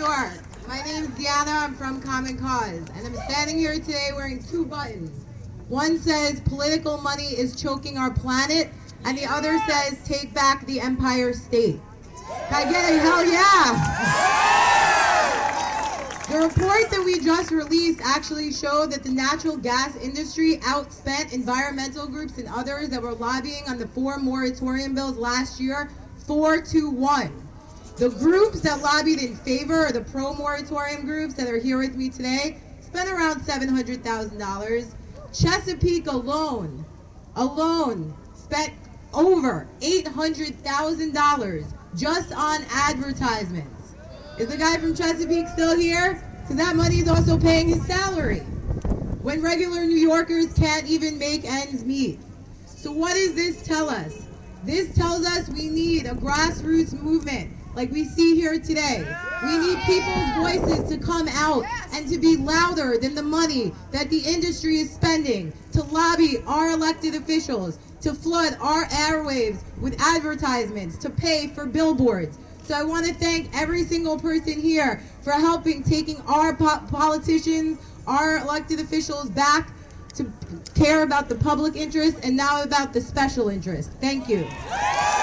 York. My name is Deanna. I'm from Common Cause, and I'm standing here today wearing two buttons. One says political money is choking our planet, and the other says take back the Empire State. Can I get a hell yeah? The report that we just released actually showed that the natural gas industry outspent environmental groups and others that were lobbying on the 4 moratorium bills last year 4-1. The groups that lobbied in favor, or the pro-moratorium groups that are here with me today, spent around $700,000. Chesapeake alone spent over $800,000 just on advertisements. Is the guy from Chesapeake still here? Because that money is also paying his salary when regular New Yorkers can't even make ends meet. So what does this tell us? This tells us we need a grassroots movement like we see here today. We need people's voices to come out and to be louder than the money that the industry is spending to lobby our elected officials, to flood our airwaves with advertisements, to pay for billboards. So I want to thank every single person here for helping taking our politicians, our elected officials back to care about the public interest and now about the special interest. Thank you.